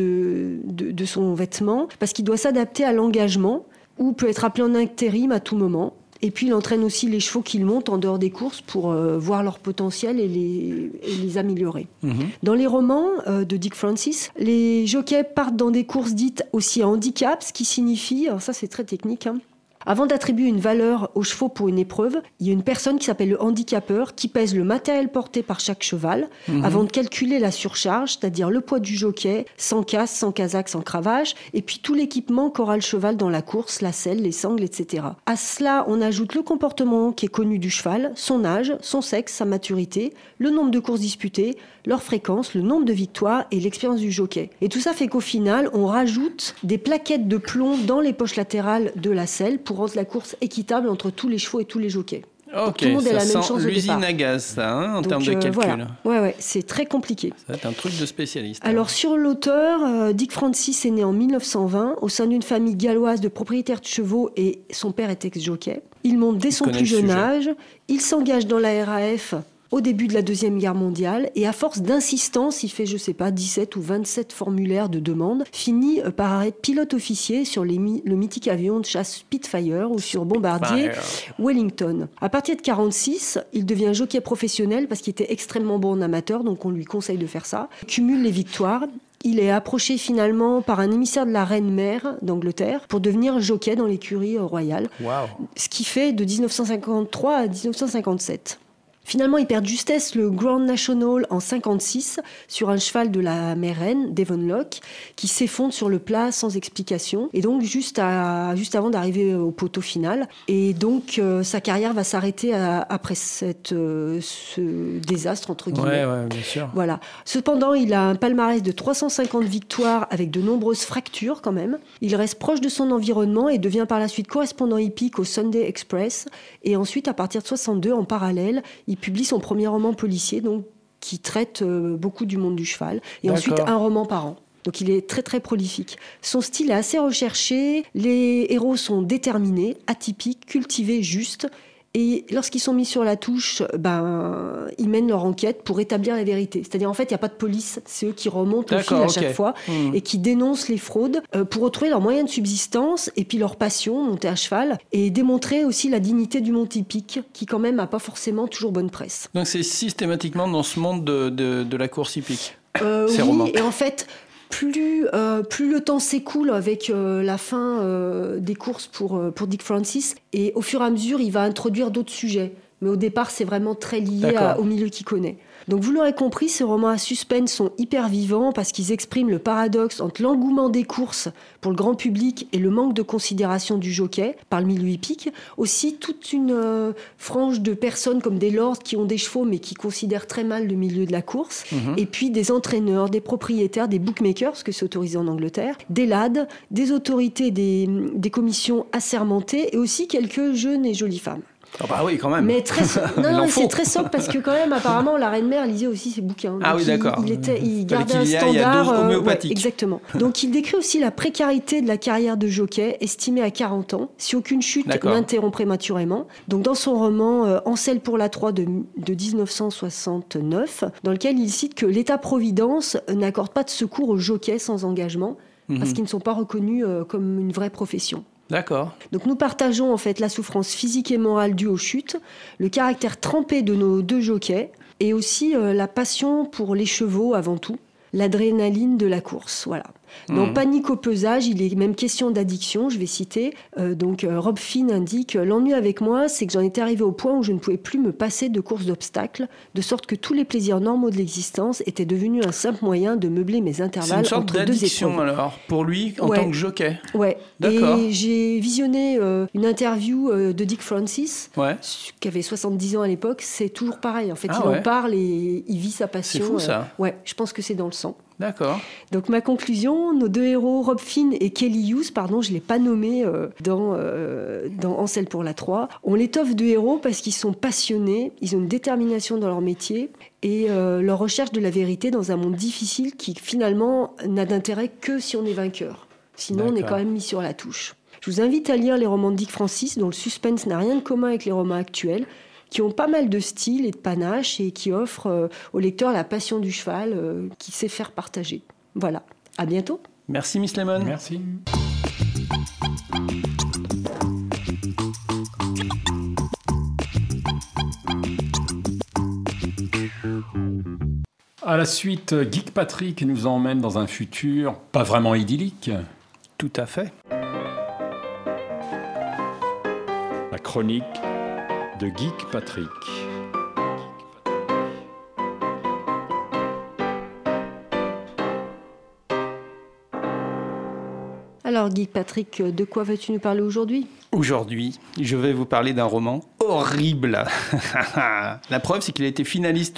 de son vêtement, parce qu'il doit s'adapter à l'engagement, ou peut être appelé en intérim à tout moment. Et puis il entraîne aussi les chevaux qu'il monte en dehors des courses pour voir leur potentiel et les améliorer. Dans les romans de Dick Francis, les jockeys partent dans des courses dites aussi à handicap, ce qui signifie, alors ça c'est très technique, avant d'attribuer une valeur aux chevaux pour une épreuve, il y a une personne qui s'appelle le handicapeur qui pèse le matériel porté par chaque cheval avant de calculer la surcharge, c'est-à-dire le poids du jockey, sans casque, sans casaque, sans cravache, et puis tout l'équipement qu'aura le cheval dans la course, la selle, les sangles, etc. À cela, on ajoute le comportement qui est connu du cheval, son âge, son sexe, sa maturité, le nombre de courses disputées, leur fréquence, le nombre de victoires et l'expérience du jockey. Et tout ça fait qu'au final, on rajoute des plaquettes de plomb dans les poches latérales de la selle pour rendre la course équitable entre tous les chevaux et tous les jockeys. Ok, tout le monde a la même chance l'usine à gaz, ça, en termes de calcul. Voilà. Ouais, c'est très compliqué. Ça va être un truc de spécialiste. Alors sur l'auteur, Dick Francis est né en 1920 au sein d'une famille galloise de propriétaires de chevaux et son père est ex-jockey. Il monte dès son plus jeune âge. Il s'engage dans la RAF au début de la Deuxième Guerre mondiale, et à force d'insistance, il fait, 17 ou 27 formulaires de demande, finit par être pilote officier sur le mythique avion de chasse Spitfire ou sur bombardier Wellington. À partir de 1946, il devient jockey professionnel parce qu'il était extrêmement bon en amateur, donc on lui conseille de faire ça. Il cumule les victoires. Il est approché finalement par un émissaire de la reine-mère d'Angleterre pour devenir jockey dans l'écurie royale. Ce qui fait de 1953 à 1957. Finalement, il perd de justesse le Grand National en 1956 sur un cheval de la mère reine, Devon Locke, qui s'effondre sur le plat sans explication. Et donc, juste avant d'arriver au poteau final. Et donc, sa carrière va s'arrêter après ce désastre, entre guillemets. Ouais, bien sûr. Voilà. Cependant, il a un palmarès de 350 victoires avec de nombreuses fractures quand même. Il reste proche de son environnement et devient par la suite correspondant hippique au Sunday Express. Et ensuite, à partir de 1962, en parallèle, il publie son premier roman policier, donc, qui traite beaucoup du monde du cheval. Et ensuite, un roman par an. Donc il est très très prolifique. Son style est assez recherché, les héros sont déterminés, atypiques, cultivés, justes. Et lorsqu'ils sont mis sur la touche, ils mènent leur enquête pour établir la vérité. C'est-à-dire, en fait, il n'y a pas de police. C'est eux qui remontent le fil à chaque fois et qui dénoncent les fraudes pour retrouver leurs moyens de subsistance et puis leur passion, monter à cheval, et démontrer aussi la dignité du monde hippique, qui quand même n'a pas forcément toujours bonne presse. Donc c'est systématiquement dans ce monde de la course hippique, ces romans. Et en fait... Plus le temps s'écoule avec la fin des courses pour Dick Francis, et au fur et à mesure, il va introduire d'autres sujets. Mais au départ, c'est vraiment très lié au milieu qu'il connaît. Donc vous l'aurez compris, ces romans à suspense sont hyper vivants parce qu'ils expriment le paradoxe entre l'engouement des courses pour le grand public et le manque de considération du jockey par le milieu hippique. Aussi, toute une frange de personnes comme des lords qui ont des chevaux mais qui considèrent très mal le milieu de la course. Et puis des entraîneurs, des propriétaires, des bookmakers, parce que c'est autorisé en Angleterre, des lads, des autorités, des commissions assermentées et aussi quelques jeunes et jolies femmes. Oh bah oui, quand même. Mais c'est très sobre parce que quand même, apparemment, la reine-mère lisait aussi ses bouquins. Ah oui, d'accord. Il gardait un standard homéopathique. Exactement. Donc, il décrit aussi la précarité de la carrière de jockey, estimée à 40 ans, si aucune chute n'interrompt prématurément. Donc, dans son roman En selle pour la Troie de 1969, dans lequel il cite que l'État-providence n'accorde pas de secours aux jockeys sans engagement, parce qu'ils ne sont pas reconnus comme une vraie profession. D'accord. Donc nous partageons en fait la souffrance physique et morale due aux chutes, le caractère trempé de nos deux jockeys et aussi la passion pour les chevaux avant tout, l'adrénaline de la course. Voilà. Dans Panique au pesage, il est même question d'addiction, je vais citer. Rob Finn indique « L'ennui avec moi, c'est que j'en étais arrivé au point où je ne pouvais plus me passer de courses d'obstacles, de sorte que tous les plaisirs normaux de l'existence étaient devenus un simple moyen de meubler mes intervalles entre deux épreuves. » C'est une sorte d'addiction alors, pour lui, en tant que jockey. Ouais. D'accord. Et j'ai visionné une interview de Dick Francis, qui avait 70 ans à l'époque. C'est toujours pareil. En fait, il en parle et il vit sa passion. C'est fou, ça. Ouais, je pense que c'est dans le sang. D'accord. Donc ma conclusion, nos deux héros, Rob Finn et Kelly Hughes, je ne l'ai pas nommé dans Ansel pour la 3, on l'étoffe de héros parce qu'ils sont passionnés, ils ont une détermination dans leur métier et leur recherche de la vérité dans un monde difficile qui finalement n'a d'intérêt que si on est vainqueur. Sinon, on est quand même mis sur la touche. Je vous invite à lire les romans de Dick Francis, dont le suspense n'a rien de commun avec les romans actuels, qui ont pas mal de style et de panache et qui offrent au lecteur la passion du cheval qu'il sait faire partager. Voilà, à bientôt. Merci Miss Lemon. Merci. À la suite, Geek Patrick nous emmène dans un futur pas vraiment idyllique. Tout à fait. La chronique de Geek Patrick. Alors Geek Patrick, de quoi vas-tu nous parler aujourd'hui ? Aujourd'hui, je vais vous parler d'un roman horrible. La preuve, c'est qu'il a été finaliste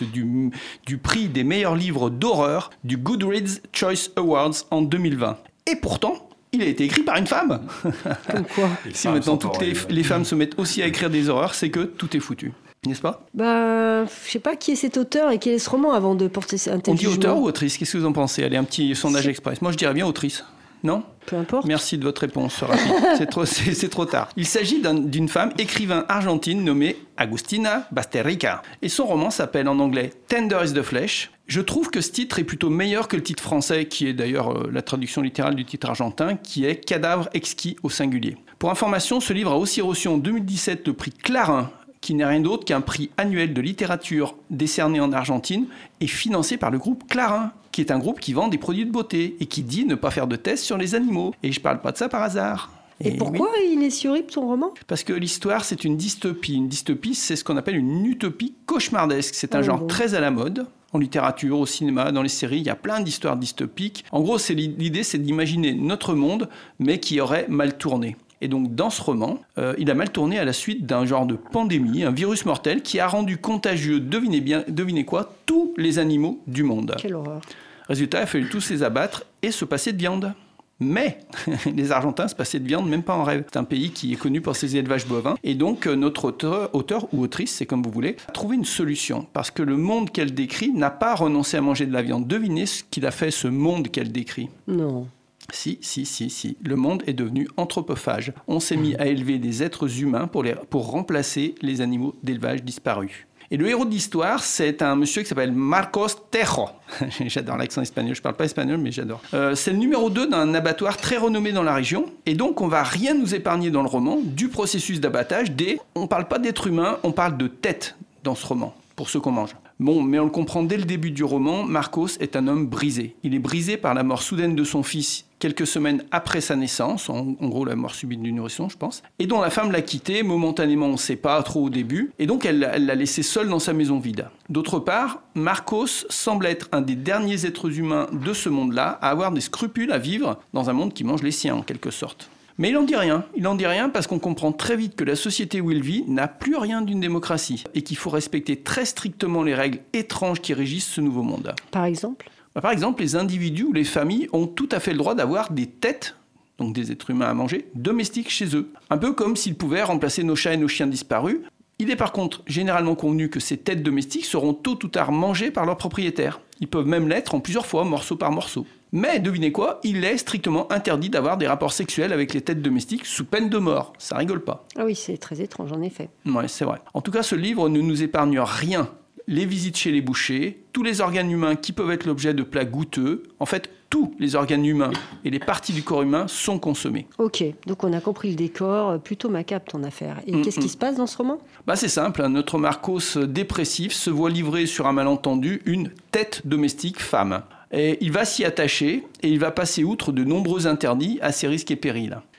du prix des meilleurs livres d'horreur du Goodreads Choice Awards en 2020. Et pourtant, il a été écrit par une femme. Comme quoi ? Si maintenant toutes les femmes se mettent aussi à écrire des horreurs, c'est que tout est foutu. N'est-ce pas ? Je sais pas qui est cet auteur et quel est ce roman avant de porter un tel jugement. On dit auteur ou autrice ? Qu'est-ce que vous en pensez ? Allez, un petit sondage express. Moi, je dirais bien autrice. Non ? Peu importe. Merci de votre réponse rapide. C'est trop tard. Il s'agit d'une femme écrivain argentine nommée Agustina Basterrica. Et son roman s'appelle en anglais Tender is the Flesh. Je trouve que ce titre est plutôt meilleur que le titre français, qui est d'ailleurs la traduction littérale du titre argentin, qui est Cadavre exquis au singulier. Pour information, ce livre a aussi reçu en 2017 le prix Clarin, qui n'est rien d'autre qu'un prix annuel de littérature décerné en Argentine et financé par le groupe Clarin, qui est un groupe qui vend des produits de beauté et qui dit ne pas faire de tests sur les animaux. Et je parle pas de ça par hasard. Et pourquoi il est si horrible, ton roman ? Parce que l'histoire, c'est une dystopie. Une dystopie, c'est ce qu'on appelle une utopie cauchemardesque. C'est un genre très à la mode. En littérature, au cinéma, dans les séries, il y a plein d'histoires dystopiques. En gros, l'idée, c'est d'imaginer notre monde, mais qui aurait mal tourné. Et donc, dans ce roman, il a mal tourné à la suite d'un genre de pandémie, un virus mortel qui a rendu contagieux, devinez quoi, tous les animaux du monde. Quelle horreur. Résultat, il a fallu tous les abattre et se passer de viande. Mais les Argentins se passaient de viande même pas en rêve. C'est un pays qui est connu pour ses élevages bovins. Et donc, notre auteur ou autrice, c'est comme vous voulez, a trouvé une solution. Parce que le monde qu'elle décrit n'a pas renoncé à manger de la viande. Devinez ce qu'il a fait, ce monde qu'elle décrit. Non. Si. Le monde est devenu anthropophage. On s'est mis à élever des êtres humains pour remplacer les animaux d'élevage disparus. Et le héros de l'histoire, c'est un monsieur qui s'appelle Marcos Tejo. J'adore l'accent espagnol, je parle pas espagnol, mais j'adore. C'est le numéro 2 d'un abattoir très renommé dans la région. Et donc, on va rien nous épargner dans le roman du processus d'abattage. On parle pas d'êtres humains, on parle de têtes dans ce roman, pour ceux qu'on mange. Bon, mais on le comprend dès le début du roman, Marcos est un homme brisé. Il est brisé par la mort soudaine de son fils quelques semaines après sa naissance, en gros la mort subite du nourrisson, je pense, et dont la femme l'a quitté momentanément, on ne sait pas trop au début, et donc elle l'a laissé seul dans sa maison vide. D'autre part, Marcos semble être un des derniers êtres humains de ce monde-là à avoir des scrupules à vivre dans un monde qui mange les siens, en quelque sorte. Mais il n'en dit rien parce qu'on comprend très vite que la société où il vit n'a plus rien d'une démocratie et qu'il faut respecter très strictement les règles étranges qui régissent ce nouveau monde. Par exemple ? Par exemple, les individus ou les familles ont tout à fait le droit d'avoir des têtes, donc des êtres humains à manger, domestiques chez eux. Un peu comme s'ils pouvaient remplacer nos chats et nos chiens disparus. Il est par contre généralement convenu que ces têtes domestiques seront tôt ou tard mangées par leurs propriétaires. Ils peuvent même l'être en plusieurs fois, morceau par morceau. Mais devinez quoi, il est strictement interdit d'avoir des rapports sexuels avec les têtes domestiques sous peine de mort. Ça rigole pas. Ah oui, c'est très étrange en effet. Ouais, c'est vrai. En tout cas, ce livre ne nous épargne rien. Les visites chez les bouchers, tous les organes humains qui peuvent être l'objet de plats goûteux. En fait, tous les organes humains et les parties du corps humain sont consommés. Ok, donc on a compris le décor, plutôt macabre ton affaire. Et qu'est-ce qui se passe dans ce roman ? C'est simple, notre Marcos dépressif se voit livrer sur un malentendu une tête domestique femme. Et il va s'y attacher et il va passer outre de nombreux interdits à ses risques et périls.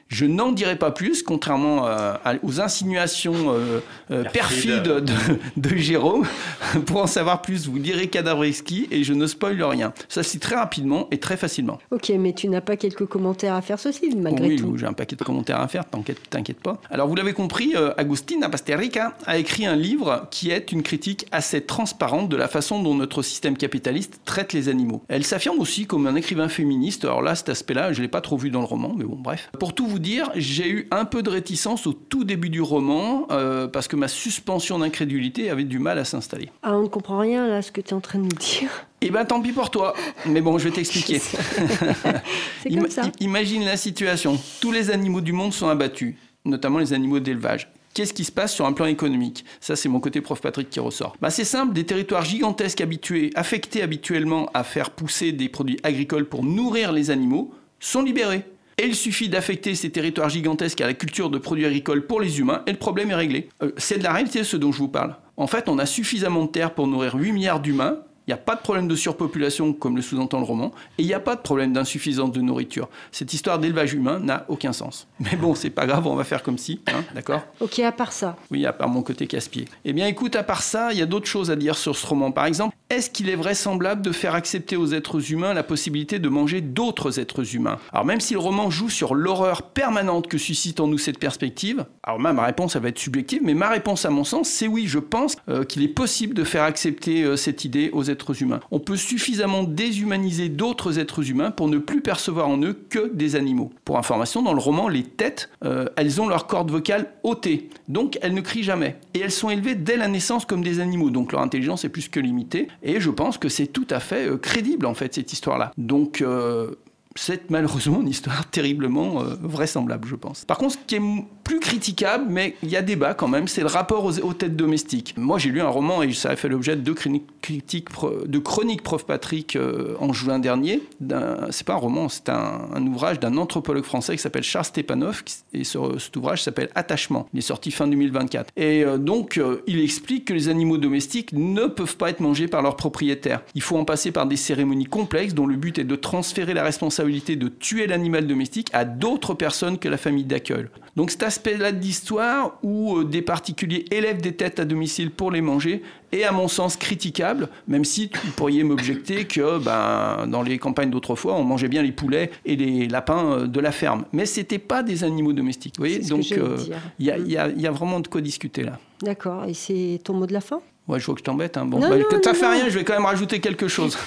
Je n'en dirai pas plus, contrairement aux insinuations perfides de Jérôme. Pour en savoir plus, vous lirez Cadavrexki et je ne spoil rien. Ça se lit très rapidement et très facilement. Ok, mais tu n'as pas quelques commentaires à faire ceci, malgré tout. Oui, j'ai un paquet de commentaires à faire, t'inquiète pas. Alors, vous l'avez compris, Agustina Basterrica a écrit un livre qui est une critique assez transparente de la façon dont notre système capitaliste traite les animaux. Elle s'affirme aussi comme un écrivain féministe. Alors là, cet aspect-là, je ne l'ai pas trop vu dans le roman, mais bon, bref. Pour tout vous dire, j'ai eu un peu de réticence au tout début du roman parce que ma suspension d'incrédulité avait du mal à s'installer. Ah, on ne comprend rien là, ce que tu es en train de nous dire. Eh ben tant pis pour toi, mais bon, je vais t'expliquer. C'est comme ça. Imagine la situation. Tous les animaux du monde sont abattus, notamment les animaux d'élevage. Qu'est-ce qui se passe sur un plan économique? Ça, c'est mon côté prof Patrick qui ressort. C'est simple, des territoires gigantesques affectés habituellement à faire pousser des produits agricoles pour nourrir les animaux sont libérés. Et il suffit d'affecter ces territoires gigantesques à la culture de produits agricoles pour les humains et le problème est réglé. C'est de la réalité ce dont je vous parle. En fait, on a suffisamment de terre pour nourrir 8 milliards d'humains. Il n'y a pas de problème de surpopulation, comme le sous-entend le roman, et il n'y a pas de problème d'insuffisance de nourriture. Cette histoire d'élevage humain n'a aucun sens. Mais bon, c'est pas grave, on va faire comme si, d'accord ? Ok, à part ça. Oui, à part mon côté casse-pied. Eh bien, écoute, à part ça, il y a d'autres choses à dire sur ce roman. Par exemple, est-ce qu'il est vraisemblable de faire accepter aux êtres humains la possibilité de manger d'autres êtres humains ? Alors, même si le roman joue sur l'horreur permanente que suscite en nous cette perspective, alors ma réponse, ça va être subjective, mais ma réponse, à mon sens, c'est oui, je pense qu'il est possible de faire accepter cette idée aux êtres humains. On peut suffisamment déshumaniser d'autres êtres humains pour ne plus percevoir en eux que des animaux. Pour information, dans le roman, les têtes, elles ont leur corde vocale ôtée, donc elles ne crient jamais. Et elles sont élevées dès la naissance comme des animaux, donc leur intelligence est plus que limitée. Et je pense que c'est tout à fait crédible, en fait, cette histoire-là. Donc, c'est malheureusement une histoire terriblement vraisemblable, je pense. Par contre, ce qui est plus critiquable, mais il y a débat quand même, c'est le rapport aux têtes domestiques. Moi, j'ai lu un roman et ça a fait l'objet de chroniques Prof Patrick en juin dernier. C'est pas un roman, c'est un ouvrage d'un anthropologue français qui s'appelle Charles Stepanov, et cet ouvrage s'appelle Attachement. Il est sorti fin 2024. Et donc, il explique que les animaux domestiques ne peuvent pas être mangés par leurs propriétaires. Il faut en passer par des cérémonies complexes dont le but est de transférer la responsabilité de tuer l'animal domestique à d'autres personnes que la famille d'accueil. Donc cet aspect-là de l'histoire où des particuliers élèvent des têtes à domicile pour les manger est à mon sens critiquable, même si vous pourriez m'objecter que dans les campagnes d'autrefois, on mangeait bien les poulets et les lapins de la ferme. Mais ce n'étaient pas des animaux domestiques. Vous voyez, donc il y a vraiment de quoi discuter là. D'accord, et c'est ton mot de la fin ? Ouais, je vois que je t'embête. Bon, non, ça fait rien, je vais quand même rajouter quelque chose.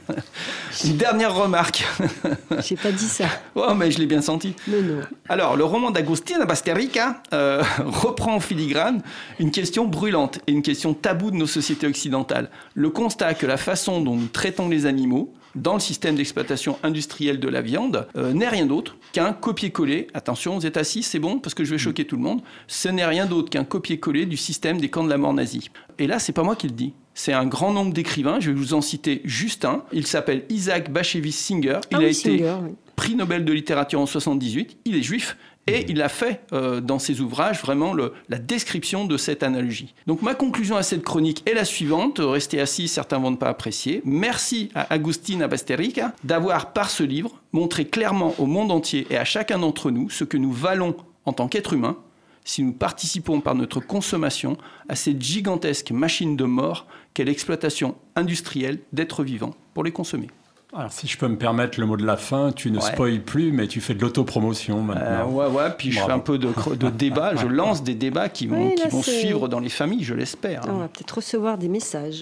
Une dernière remarque. J'ai pas dit ça. Oh, mais je l'ai bien senti. Mais non. Alors, le roman d'Agustina Basterrica reprend en filigrane une question brûlante et une question taboue de nos sociétés occidentales. Le constat que la façon dont nous traitons les animaux dans le système d'exploitation industrielle de la viande n'est rien d'autre qu'un copier-coller. Attention, vous êtes assis, c'est bon, parce que je vais choquer tout le monde. Ce n'est rien d'autre qu'un copier-coller du système des camps de la mort nazie. Et là, c'est pas moi qui le dis. C'est un grand nombre d'écrivains, je vais vous en citer juste un. Il s'appelle Isaac Bashevis Singer. Il a été prix Nobel de littérature en 1978. Il est juif. Et il a fait dans ses ouvrages vraiment la description de cette analogie. Donc ma conclusion à cette chronique est la suivante. Restez assis, certains vont ne pas apprécier. Merci à Agustina Basterrica d'avoir, par ce livre, montré clairement au monde entier et à chacun d'entre nous ce que nous valons en tant qu'êtres humains si nous participons par notre consommation à cette gigantesque machine de mort qu'est l'exploitation industrielle d'êtres vivants pour les consommer. Alors, si je peux me permettre le mot de la fin, tu ne spoiles plus, mais tu fais de l'autopromotion maintenant. Puis je fais un peu de débat, je lance des débats qui vont suivre dans les familles, je l'espère. On va peut-être recevoir des messages.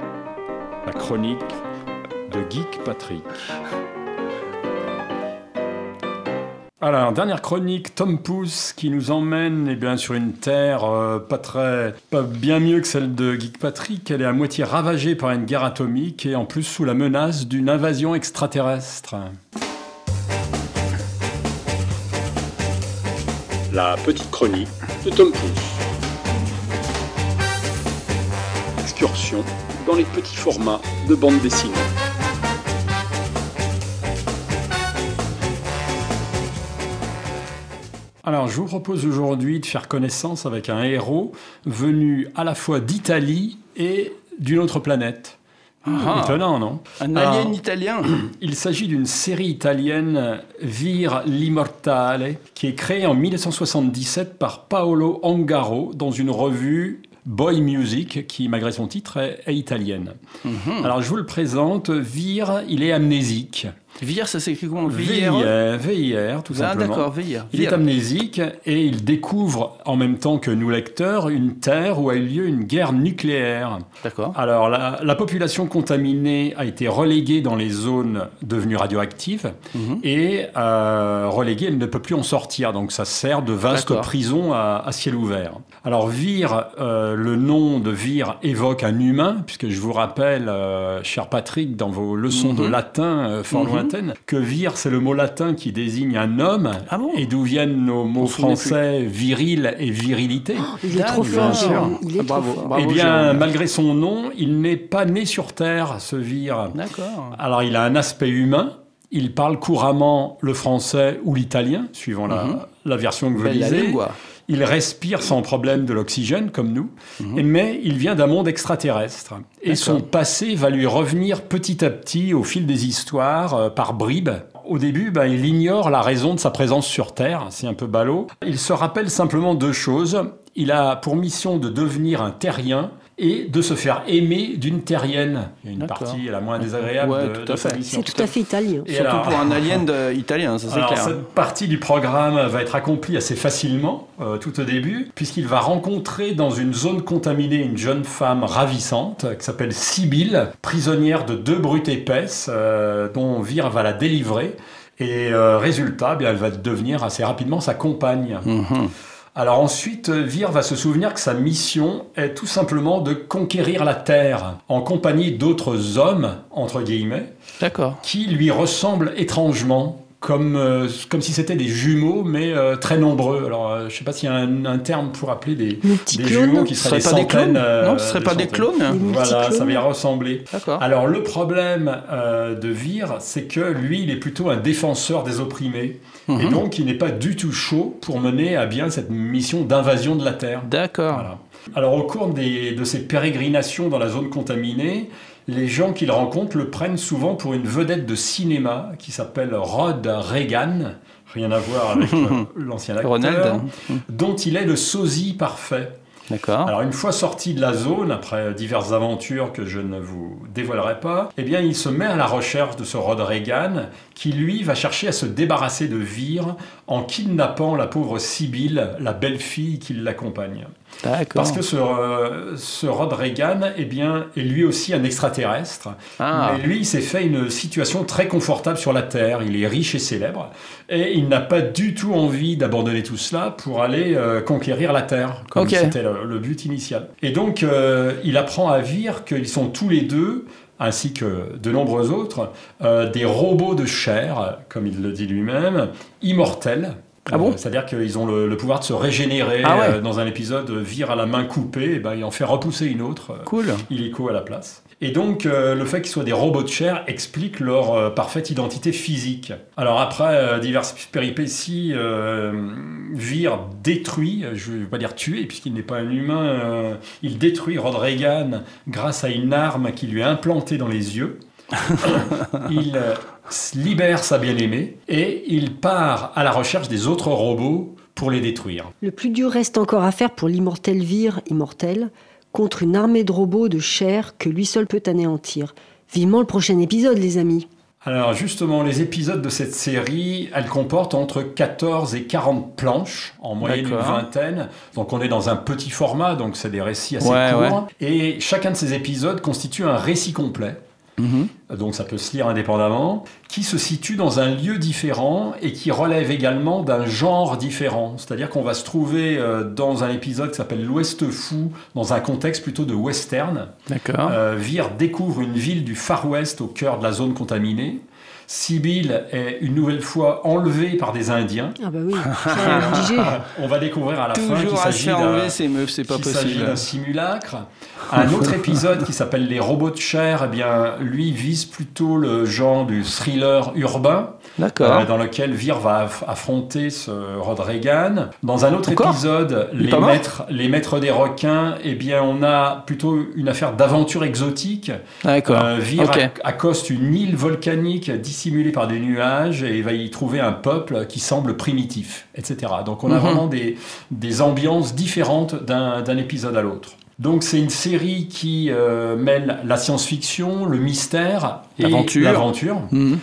La chronique de Geek Patrick. Alors, dernière chronique, Tom Pouce, qui nous emmène sur une terre pas bien mieux que celle de Geek Patrick. Elle est à moitié ravagée par une guerre atomique et en plus sous la menace d'une invasion extraterrestre. La petite chronique de Tom Pouce. Excursion dans les petits formats de bande dessinée. Alors, je vous propose aujourd'hui de faire connaissance avec un héros venu à la fois d'Italie et d'une autre planète. Étonnant, non? Un alien italien. Il s'agit d'une série italienne, Vir l'immortale, qui est créée en 1977 par Paolo Ongaro dans une revue Boy Music, qui, malgré son titre, est italienne. Alors, je vous le présente. Vir, il est amnésique. Vir, ça s'écrit comment? VIR, tout simplement. D'accord, VIR. Il est amnésique et il découvre, en même temps que nous lecteurs, une terre où a eu lieu une guerre nucléaire. D'accord. Alors, la population contaminée a été reléguée dans les zones devenues radioactives et reléguée, elle ne peut plus en sortir. Donc, ça sert de vaste prison à ciel ouvert. Alors, Vir, le nom de Vir évoque un humain, puisque je vous rappelle, cher Patrick, dans vos leçons de latin fort lointaines, que vir, c'est le mot latin qui désigne un homme, et d'où viennent nos mots français viril et virilité. Il est trop fort, il est bravo, trop fort. bravo, Eh bien, malgré son nom, il n'est pas né sur Terre, ce Vir. D'accord. Alors, il a un aspect humain. Il parle couramment le français ou l'italien, suivant la version que vous lisez. Il respire sans problème de l'oxygène, comme nous, mais il vient d'un monde extraterrestre. Et son passé va lui revenir petit à petit au fil des histoires, par bribes. Au début, il ignore la raison de sa présence sur Terre, c'est un peu ballot. Il se rappelle simplement 2 choses. Il a pour mission de devenir un terrien et de se faire aimer d'une terrienne. Il y a une partie la moins désagréable de sa mission. C'est tout à fait italien. Et surtout pour un alien italien, ça c'est clair. Cette partie du programme va être accomplie assez facilement, tout au début, puisqu'il va rencontrer dans une zone contaminée une jeune femme ravissante qui s'appelle Sibylle, prisonnière de 2 brutes épaisses, dont Vir va la délivrer. Et résultat, elle va devenir assez rapidement sa compagne. Alors ensuite, Vir va se souvenir que sa mission est tout simplement de conquérir la Terre en compagnie d'autres hommes, entre guillemets, qui lui ressemblent étrangement, comme si c'était des jumeaux, mais très nombreux. Alors, je ne sais pas s'il y a un terme pour appeler des jumeaux qui seraient des centaines. Non, ce ne serait pas des clones. Voilà, ça va y ressembler. D'accord. Alors, le problème de Vir, c'est que lui, il est plutôt un défenseur des opprimés. Et donc, il n'est pas du tout chaud pour mener à bien cette mission d'invasion de la Terre. D'accord. Voilà. Alors, au cours de ses pérégrinations dans la zone contaminée, les gens qu'il rencontre le prennent souvent pour une vedette de cinéma qui s'appelle Rod Reagan, rien à voir avec l'ancien acteur, Ronald, dont il est le sosie parfait. D'accord. Alors, une fois sorti de la zone, après diverses aventures que je ne vous dévoilerai pas, eh bien, il se met à la recherche de ce Rod Reagan, qui, lui, va chercher à se débarrasser de Vir en kidnappant la pauvre Sibylle, la belle-fille qui l'accompagne. D'accord. Parce que ce Rod Reagan, eh bien, est lui aussi un extraterrestre. Mais lui, il s'est fait une situation très confortable sur la Terre. Il est riche et célèbre. Et il n'a pas du tout envie d'abandonner tout cela pour aller conquérir la Terre, comme c'était le but initial. Et donc, il apprend à Vir qu'ils sont tous les deux, ainsi que de nombreux autres, des robots de chair, comme il le dit lui-même, immortels. C'est-à-dire qu'ils ont le pouvoir de se régénérer. Dans un épisode, Vir a la main coupée, et il en fait repousser une autre. Cool. Illico à la place. Et donc, le fait qu'ils soient des robots de chair explique leur parfaite identité physique. Alors après diverses péripéties, Vir détruit, je ne vais pas dire tuer, puisqu'il n'est pas un humain, il détruit Rod Reagan grâce à une arme qui lui est implantée dans les yeux. Il libère sa bien-aimée et il part à la recherche des autres robots pour les détruire. Le plus dur reste encore à faire pour l'immortel Vir, immortel, contre une armée de robots de chair que lui seul peut anéantir. Vivement le prochain épisode, les amis. Alors justement, les épisodes de cette série, elles comportent entre 14 et 40 planches, en moyenne une vingtaine. Donc on est dans un petit format, donc c'est des récits assez courts. Et chacun de ces épisodes constitue un récit complet. Donc ça peut se lire indépendamment, qui se situe dans un lieu différent et qui relève également d'un genre différent. C'est-à-dire qu'on va se trouver dans un épisode qui s'appelle l'Ouest fou, dans un contexte plutôt de western. D'accord. Vir découvre une ville du Far West au cœur de la zone contaminée. Sibylle est une nouvelle fois enlevée par des Indiens. Ah bah oui, c'est obligé. On va découvrir à la fin qu'il s'agit d'un simulacre. Un autre épisode qui s'appelle Les robots de chair, eh bien, lui vise plutôt le genre du thriller urbain, dans lequel Vir va affronter ce Rod Reagan. Dans un autre épisode, les maîtres des requins, eh bien, on a plutôt une affaire d'aventure exotique. Vir accoste une île volcanique dissimulée par des nuages et va y trouver un peuple qui semble primitif, etc. Donc on a vraiment des ambiances différentes d'un épisode à l'autre. Donc c'est une série qui mêle la science-fiction, le mystère et l'aventure.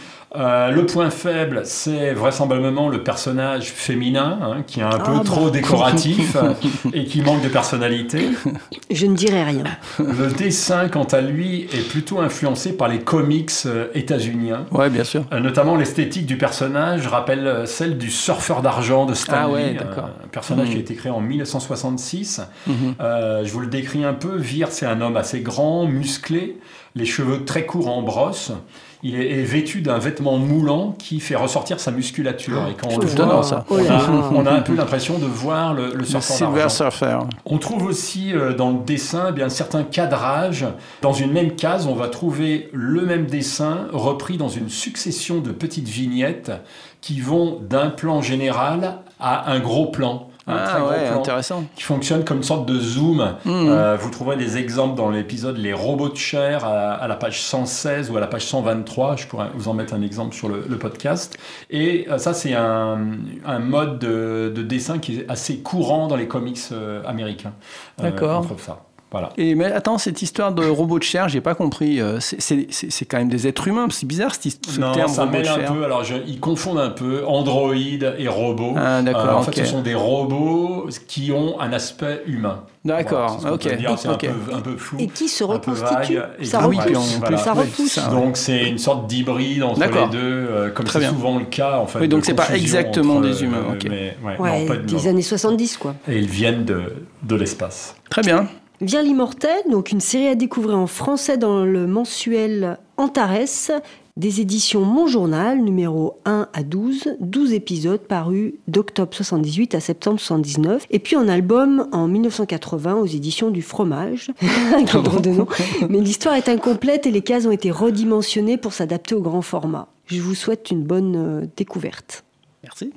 Le point faible, c'est vraisemblablement le personnage féminin, qui est un peu trop décoratif et qui manque de personnalité. Je ne dirai rien. Le dessin, quant à lui, est plutôt influencé par les comics états-uniens. Ouais, bien sûr. Notamment l'esthétique du personnage rappelle celle du surfeur d'argent de Stan Lee, un personnage qui a été créé en 1966. Je vous le décris un peu. Vir, c'est un homme assez grand, musclé, les cheveux très courts en brosse. Il est vêtu d'un vêtement moulant qui fait ressortir sa musculature. Et quand on le voit, on a un peu l'impression de voir le surfeur d'argent. On trouve aussi dans le dessin un certain cadrage. Dans une même case, on va trouver le même dessin repris dans une succession de petites vignettes qui vont d'un plan général à un gros plan. Très gros plan, intéressant. Qui fonctionne comme une sorte de zoom. Vous trouverez des exemples dans l'épisode Les robots de chair à la page 116 ou à la page 123. Je pourrais vous en mettre un exemple sur le podcast. Et ça, c'est un mode de dessin qui est assez courant dans les comics américains. D'accord. On trouve ça. Voilà. Mais attends, cette histoire de robot de chair, j'ai pas compris. C'est quand même des êtres humains. C'est bizarre ce terme ça robot mêle de chair. un peu. Alors ils confondent un peu androïdes et robots. D'accord. En fait, ce sont des robots qui ont un aspect humain. D'accord. Voilà, c'est un peu flou. Et qui se reconstituent. Ça repousse. Donc c'est une sorte d'hybride entre les deux, comme c'est souvent le cas en fait. Oui, donc c'est pas exactement des humains. Des années 70 quoi. Et ils viennent de l'espace. Très bien. Vir l'immortel, donc une série à découvrir en français dans le mensuel Antares, des éditions Mon Journal, numéro 1 à 12, 12 épisodes parus d'octobre 78 à septembre 79, et puis en album en 1980 aux éditions du Fromage, quel drôle de nom. Mais l'histoire est incomplète et les cases ont été redimensionnées pour s'adapter au grand format. Je vous souhaite une bonne découverte. Merci.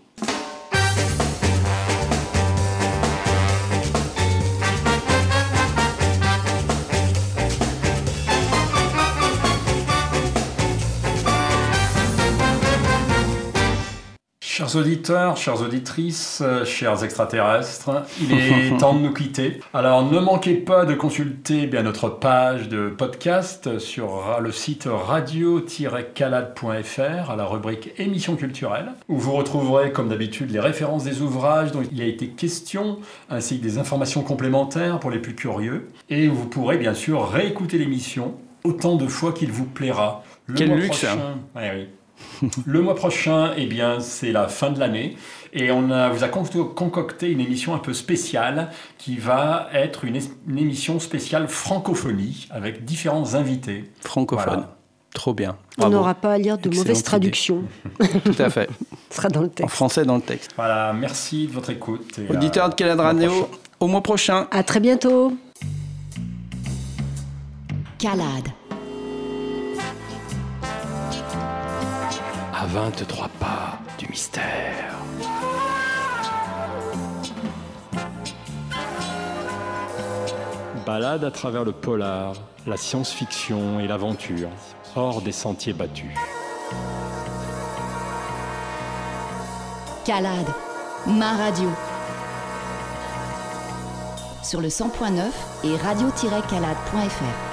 Chers auditeurs, chères auditrices, chers extraterrestres, il est temps de nous quitter. Alors ne manquez pas de consulter notre page de podcast sur le site radio-calade.fr à la rubrique émissions culturelles, où vous retrouverez comme d'habitude les références des ouvrages dont il a été question, ainsi que des informations complémentaires pour les plus curieux. Et vous pourrez bien sûr réécouter l'émission autant de fois qu'il vous plaira. Quel luxe oui. Le mois prochain, c'est la fin de l'année et vous a concocté une émission un peu spéciale qui va être une émission spéciale francophonie avec différents invités. Francophone. Voilà. Trop bien. Bravo. On n'aura pas à lire de mauvaises traductions. Tout à fait. Ce sera dans le texte. En français dans le texte. Voilà, merci de votre écoute. Auditeurs de Calade Radio, au mois prochain. À très bientôt. Calade. À 23 pas du mystère. Balade à travers le polar, la science-fiction et l'aventure, hors des sentiers battus. Calade, ma radio. Sur le 100.9 et radio-calade.fr.